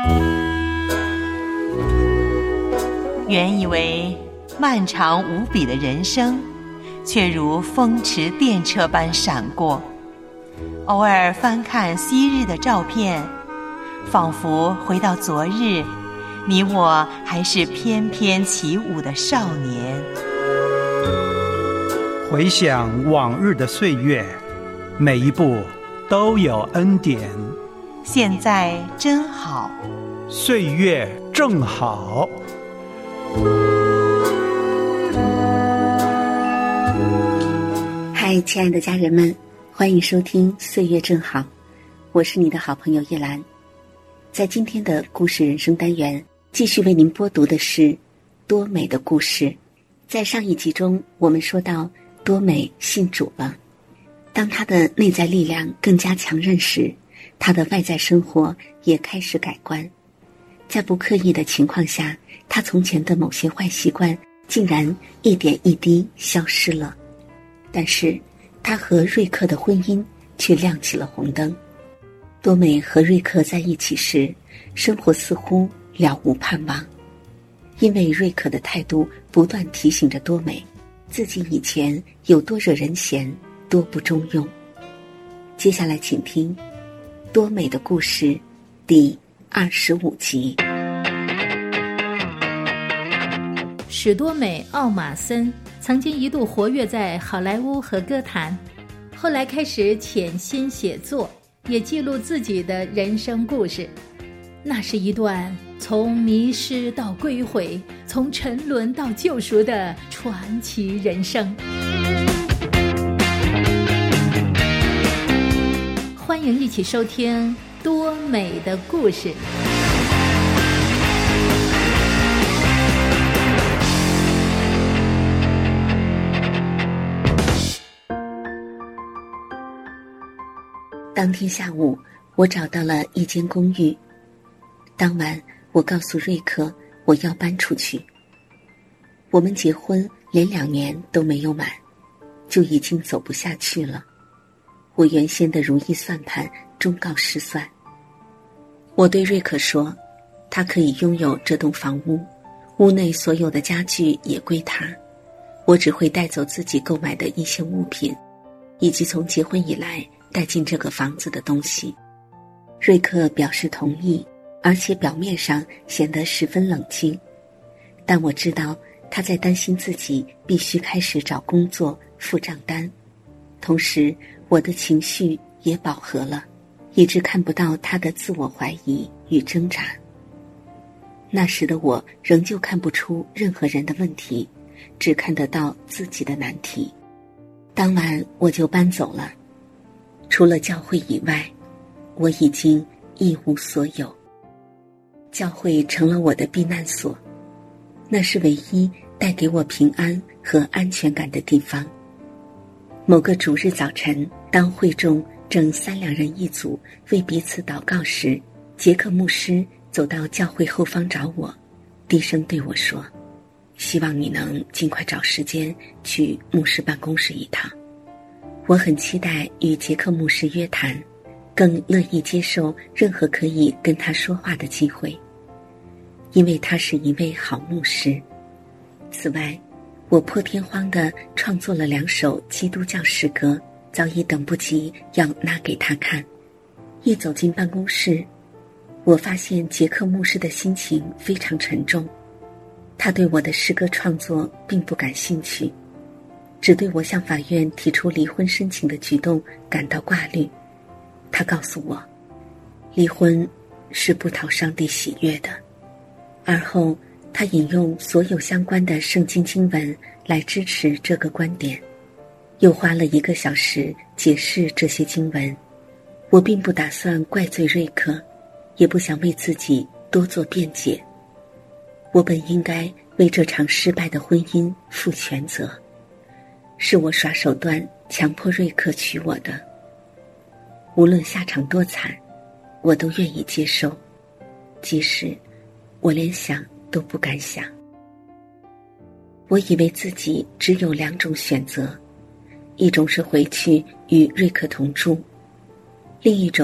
原以为漫长无比的人生，却如风驰电掣般闪过。偶尔翻看昔日的照片，仿佛回到昨日，你我还是翩翩起舞的少年。 回想往日的岁月，每一步都有恩典。 现在真好， 岁月正好。 嗨，亲爱的家人们，欢迎收听岁月正好，我是你的好朋友叶兰。在今天的故事人生单元，继续为您播读的是多美的故事。在上一集中，我们说到多美信主了。当她的内在力量更加强韧时，她的外在生活也开始改观。在不刻意的情况下，她从前的某些坏习惯竟然一点一滴消失了。但是她和瑞克的婚姻却亮起了红灯。多美和瑞克在一起时，生活似乎了无盼望，因为瑞克的态度不断提醒着多美，自己以前有多惹人嫌，多不中用。接下来请听多美的故事第25集。 史多美·奥马森曾经一度活跃在好莱坞和歌坛，后来开始潜心写作，也记录自己的人生故事。那是一段从迷失到归回，从沉沦到救赎的传奇人生。欢迎一起收听多美的故事。 当天下午，我找到了一间公寓。当晚，我告诉瑞克我要搬出去。我们结婚连2年都没有满，就已经走不下去了。我原先的如意算盘终告失算。我对瑞克说，他可以拥有这栋房屋，屋内所有的家具也归他，我只会带走自己购买的一些物品，以及从结婚以来带进这个房子的东西。瑞克表示同意，而且表面上显得十分冷静，但我知道他在担心自己必须开始找工作付账单。同时我的情绪也饱和了，以致看不到他的自我怀疑与挣扎。那时的我仍旧看不出任何人的问题，只看得到自己的难题。当晚我就搬走了，除了教会以外，我已经一无所有。教会成了我的避难所，那是唯一带给我平安和安全感的地方。某个主日早晨，当会众正3、2人一组为彼此祷告时，杰克牧师走到教会后方找我，低声对我说，希望你能尽快找时间去牧师办公室一趟。我很期待与杰克牧师约谈，更乐意接受任何可以跟他说话的机会，因为他是一位好牧师。此外，我破天荒地创作了2首基督教诗歌，早已等不及要拿给他看。一走进办公室，我发现杰克牧师的心情非常沉重，他对我的诗歌创作并不感兴趣，只对我向法院提出离婚申请的举动感到挂虑。他告诉我，离婚是不讨上帝喜悦的。而后他引用所有相关的圣经经文来支持这个观点，又花了1个小时解释这些经文。我并不打算怪罪瑞克，也不想为自己多做辩解。我本应该为这场失败的婚姻负全责，是我耍手段强迫瑞克娶我的。无论下场多惨，我都愿意接受，即使我连想都不敢想。我以为自己只有2种选择，一种是回去与瑞克同住，另一种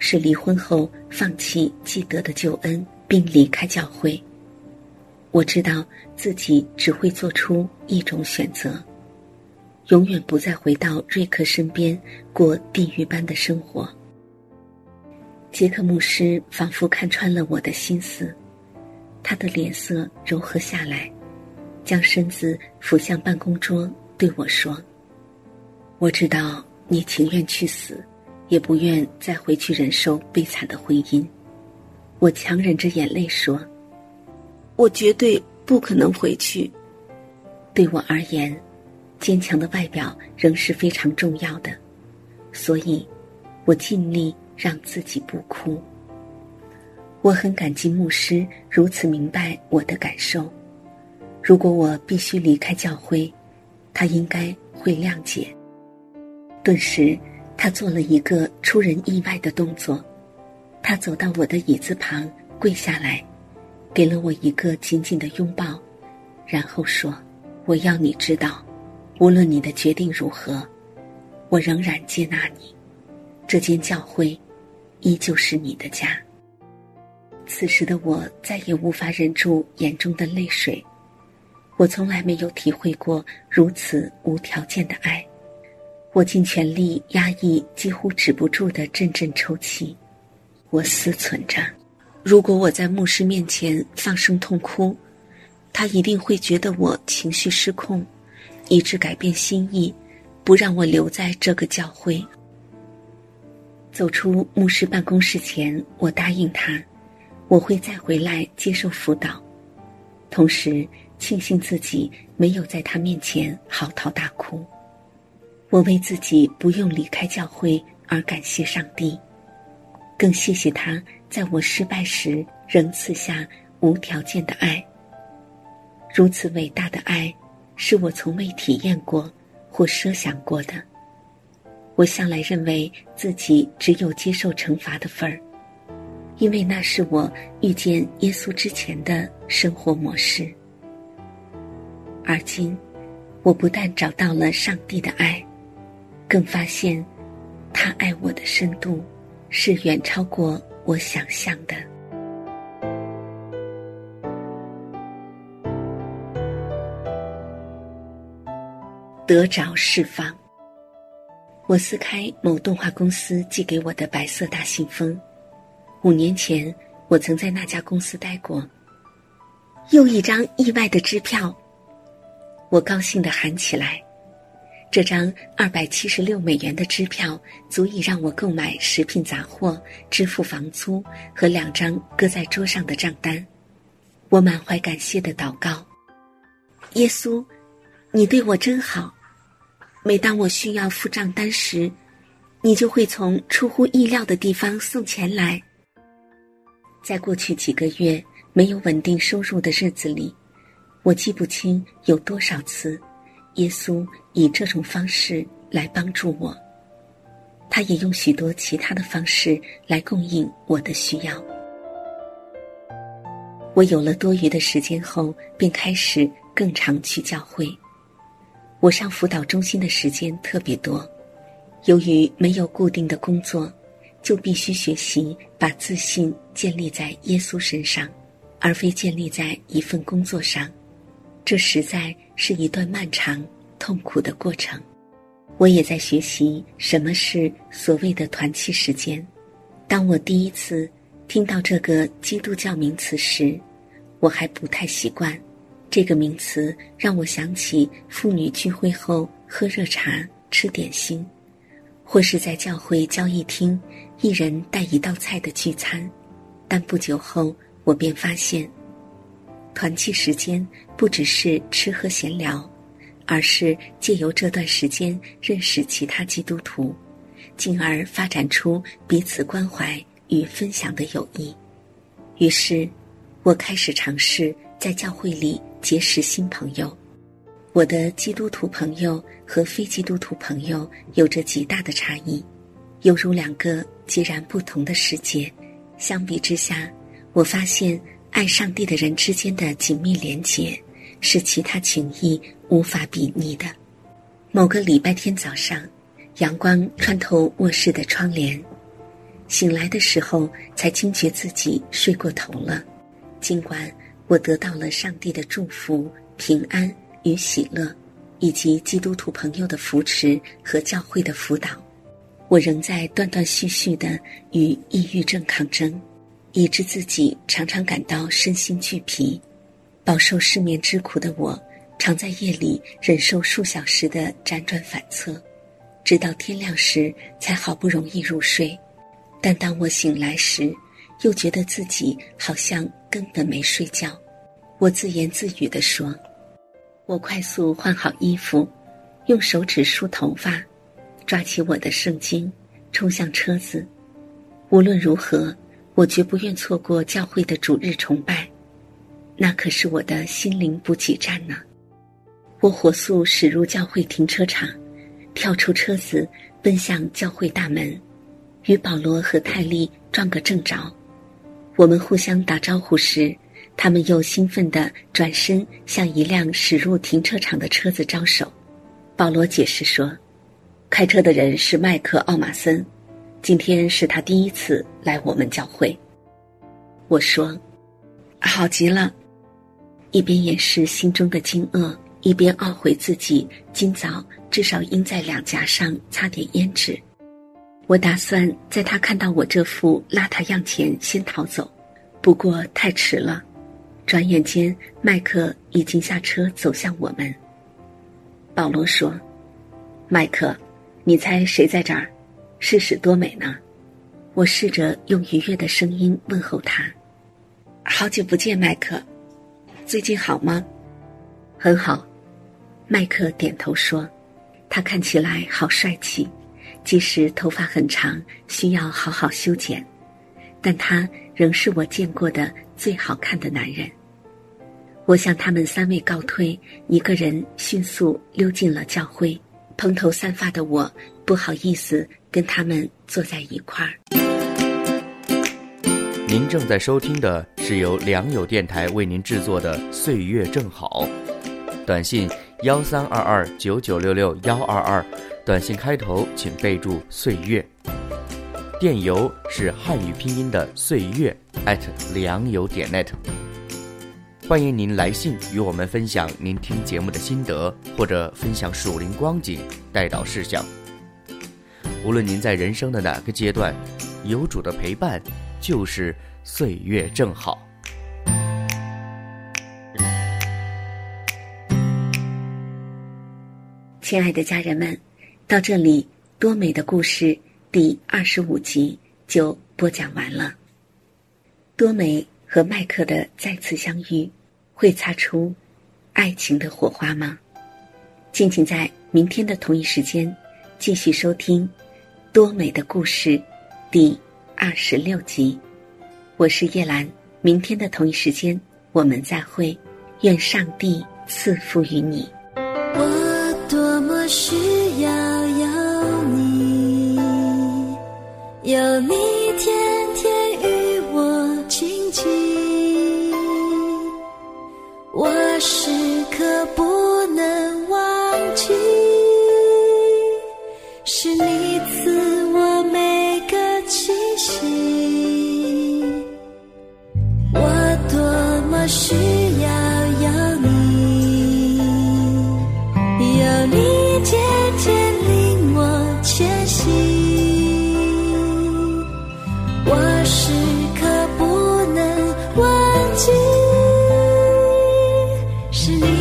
是离婚后放弃既得的救恩，并离开教会。我知道自己只会做出一种选择，永远不再回到瑞克身边过地狱般的生活。杰克牧师仿佛看穿了我的心思，他的脸色柔和下来，将身子俯向办公桌，对我说：我知道你情愿去死，也不愿再回去忍受悲惨的婚姻。我强忍着眼泪说：我绝对不可能回去。对我而言，坚强的外表仍是非常重要的，所以我尽力让自己不哭。我很感激牧师如此明白我的感受，如果我必须离开教会，他应该会谅解。顿时他做了一个出人意外的动作，他走到我的椅子旁，跪下来，给了我一个紧紧的拥抱，然后说：我要你知道，无论你的决定如何，我仍然接纳你，这间教会依旧是你的家。此时的我再也无法忍住眼中的泪水，我从来没有体会过如此无条件的爱。我尽全力压抑几乎止不住的阵阵抽泣，我思忖着，如果我在牧师面前放声痛哭，他一定会觉得我情绪失控，以致改变心意，不让我留在这个教会。走出牧师办公室前，我答应他，我会再回来接受辅导，同时庆幸自己没有在他面前嚎啕大哭。我为自己不用离开教会而感谢上帝，更谢谢他在我失败时仍赐下无条件的爱。如此伟大的爱，是我从未体验过或设想过的。我向来认为自己只有接受惩罚的份儿，因为那是我遇见耶稣之前的生活模式。而今，我不但找到了上帝的爱，更发现他爱我的深度是远超过我想象的。得着释放。我撕开某动画公司寄给我的白色大信封，5年前我曾在那家公司待过。又一张意外的支票，我高兴地喊起来。这张276美元的支票足以让我购买食品杂货，支付房租和2张搁在桌上的账单。我满怀感谢地祷告：耶稣，你对我真好，每当我需要付账单时，你就会从出乎意料的地方送钱来。在过去几个月没有稳定收入的日子里，我记不清有多少次耶稣以这种方式来帮助我，他也用许多其他的方式来供应我的需要。我有了多余的时间后，便开始更常去教会。我上辅导中心的时间特别多，由于没有固定的工作，就必须学习把自信建立在耶稣身上，而非建立在一份工作上。这实在是一段漫长痛苦的过程。我也在学习什么是所谓的团契时间。当我第一次听到这个基督教名词时，我还不太习惯。这个名词让我想起妇女聚会后喝热茶、吃点心，或是在教会交易厅一人带一道菜的聚餐。但不久后，我便发现团契时间不只是吃喝闲聊，而是借由这段时间认识其他基督徒，进而发展出彼此关怀与分享的友谊。于是，我开始尝试在教会里结识新朋友。我的基督徒朋友和非基督徒朋友有着极大的差异，犹如2个截然不同的世界。相比之下，我发现爱上帝的人之间的紧密连结是其他情谊无法比拟的。某个礼拜天早上，阳光穿透卧室的窗帘， 醒来的时候才惊觉自己睡过头了。尽管我得到了上帝的祝福、平安与喜乐，以及基督徒朋友的扶持和教会的辅导，我仍在断断续续地与抑郁症抗争，以致自己常常感到身心俱疲。饱受失眠之苦的我，常在夜里忍受数小时的辗转反侧，直到天亮时才好不容易入睡。但当我醒来时，又觉得自己好像根本没睡觉。我自言自语地说，我快速换好衣服，用手指梳头发，抓起我的圣经，冲向车子。无论如何，我绝不愿错过教会的主日崇拜，那可是我的心灵补给站呢。我火速驶入教会停车场，跳出车子，奔向教会大门，与保罗和泰利撞个正着。我们互相打招呼时，他们又兴奋地转身向一辆驶入停车场的车子招手。保罗解释说，开车的人是麦克·奥马森，今天是他第一次来我们教会。我说，好极了，一边掩饰心中的惊愕，一边懊悔自己今早至少应在两颊上擦点胭脂。我打算在他看到我这副邋遢样前先逃走，不过太迟了。转眼间，麦克已经下车走向我们。保罗说，麦克，你猜谁在这儿？是史多美呢？我试着用愉悦的声音问候他。好久不见，麦克，最近好吗？很好。麦克点头说，他看起来好帅气，即使头发很长，需要好好修剪，但他仍是我见过的最好看的男人。我向他们三位告退，一个人迅速溜进了教会。蓬头散发的我不好意思跟他们坐在一块儿。 您正在收听的是由良友电台为您制作的《岁月正好》，短信132299662122，短信开头请备注岁月，电邮是汉语拼音的岁月良友.net。欢迎您来信与我们分享您听节目的心得，或者分享属灵光景、代祷事项。无论您在人生的哪个阶段，有主的陪伴就是岁月正好。 亲爱的家人们，到这里多美的故事第25集就播讲完了。多美和麦克的再次相遇，会擦出爱情的火花吗？敬请在明天的同一时间继续收听多美的故事第26集。我是叶兰，明天的同一时间我们再会，愿上帝赐福于你。 我多么需要有你，有你天天与我亲近，我时刻不能忘记，是你赐我每个气息，我多么需要有你，有你渐渐领我前行，我时刻不能忘记，是你